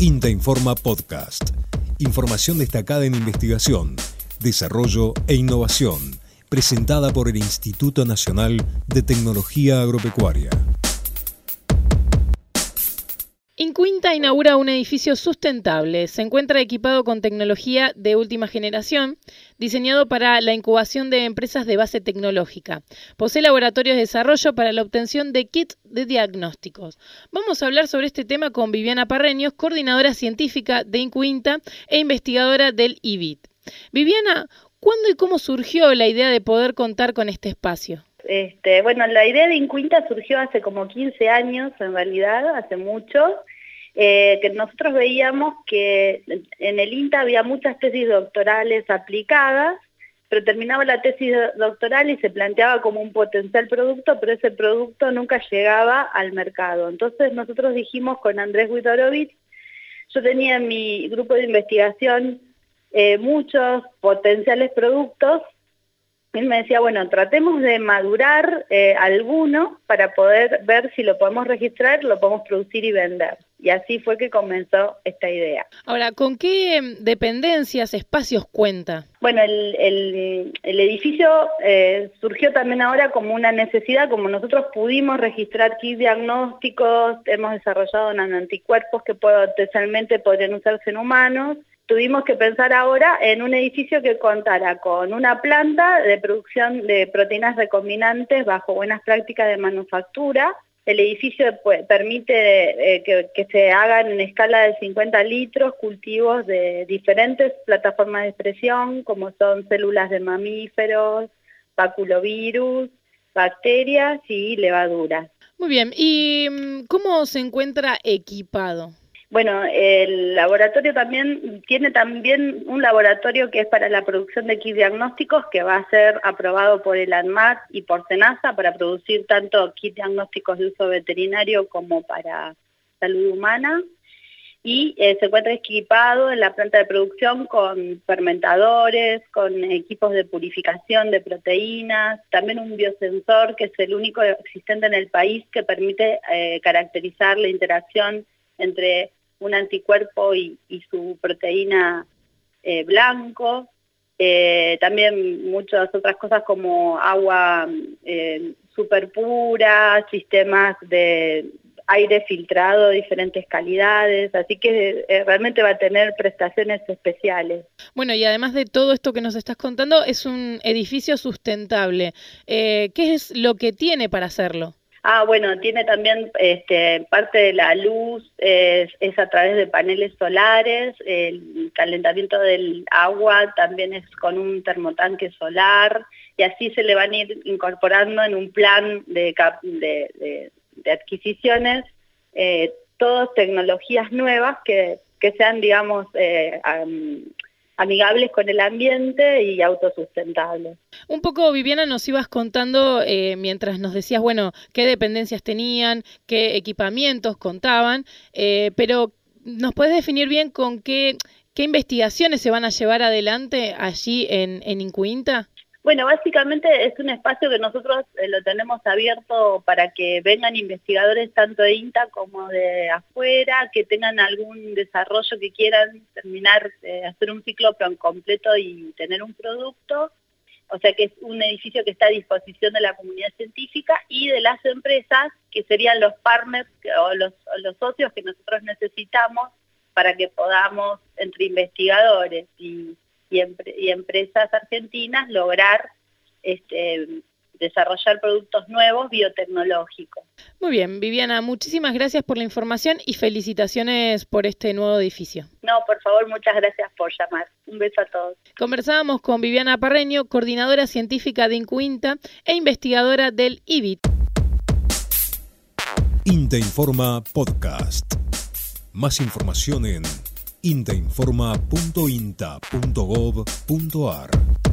INTA Informa Podcast. Información destacada en investigación, desarrollo e innovación, presentada por el Instituto Nacional de Tecnología Agropecuaria. INCUINTA inaugura un edificio sustentable. Se encuentra equipado con tecnología de última generación, diseñado para la incubación de empresas de base tecnológica. Posee laboratorios de desarrollo para la obtención de kits de diagnósticos. Vamos a hablar sobre este tema con Viviana Parreños, coordinadora científica de INCUINTA e investigadora del IBIT. Viviana, ¿cuándo y cómo surgió la idea de poder contar con este espacio? La idea de INCUINTA surgió hace como 15 años, en realidad, hace mucho, que nosotros veíamos que en el INTA había muchas tesis doctorales aplicadas, pero terminaba la tesis doctoral y se planteaba como un potencial producto, pero ese producto nunca llegaba al mercado. Entonces nosotros dijimos con Andrés Witorowicz, yo tenía en mi grupo de investigación muchos potenciales productos. Él me decía, bueno, tratemos de madurar alguno para poder ver si lo podemos registrar, lo podemos producir y vender. Y así fue que comenzó esta idea. Ahora, ¿con qué dependencias, espacios cuenta? Bueno, el edificio surgió también ahora como una necesidad, como nosotros pudimos registrar kits diagnósticos, hemos desarrollado anticuerpos que potencialmente podrían usarse en humanos. Tuvimos que pensar ahora en un edificio que contara con una planta de producción de proteínas recombinantes bajo buenas prácticas de manufactura. El edificio permite que se hagan en escala de 50 litros cultivos de diferentes plataformas de expresión, como son células de mamíferos, baculovirus, bacterias y levaduras. Muy bien, ¿y cómo se encuentra equipado? Bueno, el laboratorio tiene también un laboratorio que es para la producción de kits diagnósticos que va a ser aprobado por el ANMAT y por SENASA para producir tanto kits diagnósticos de uso veterinario como para salud humana. Y se encuentra equipado en la planta de producción con fermentadores, con equipos de purificación de proteínas, también un biosensor que es el único existente en el país que permite caracterizar la interacción entre un anticuerpo y su proteína blanco, también muchas otras cosas como agua súper pura, sistemas de aire filtrado de diferentes calidades, así que realmente va a tener prestaciones especiales. Bueno, y además de todo esto que nos estás contando, es un edificio sustentable. ¿Qué es lo que tiene para hacerlo? Bueno, tiene también parte de la luz, es a través de paneles solares, el calentamiento del agua también es con un termotanque solar, y así se le van a ir incorporando en un plan de adquisiciones, todas tecnologías nuevas que sean, digamos, amigables con el ambiente y autosustentables. Un poco, Viviana, nos ibas contando mientras nos decías, bueno, qué dependencias tenían, qué equipamientos contaban, pero ¿nos puedes definir bien con qué investigaciones se van a llevar adelante allí en INCUINTA? Bueno, básicamente es un espacio que nosotros lo tenemos abierto para que vengan investigadores tanto de INTA como de afuera, que tengan algún desarrollo que quieran terminar, hacer un ciclo completo y tener un producto. O sea que es un edificio que está a disposición de la comunidad científica y de las empresas, que serían los partners o los socios que nosotros necesitamos para que podamos, entre investigadores y empresas argentinas, lograr desarrollar productos nuevos biotecnológicos. Muy bien, Viviana, muchísimas gracias por la información y felicitaciones por este nuevo edificio. No, por favor, muchas gracias por llamar. Un beso a todos. Conversábamos con Viviana Parreño, coordinadora científica de INCUINTA e investigadora del IBIT. INTA Informa Podcast. Más información en intainforma.inta.gov.ar.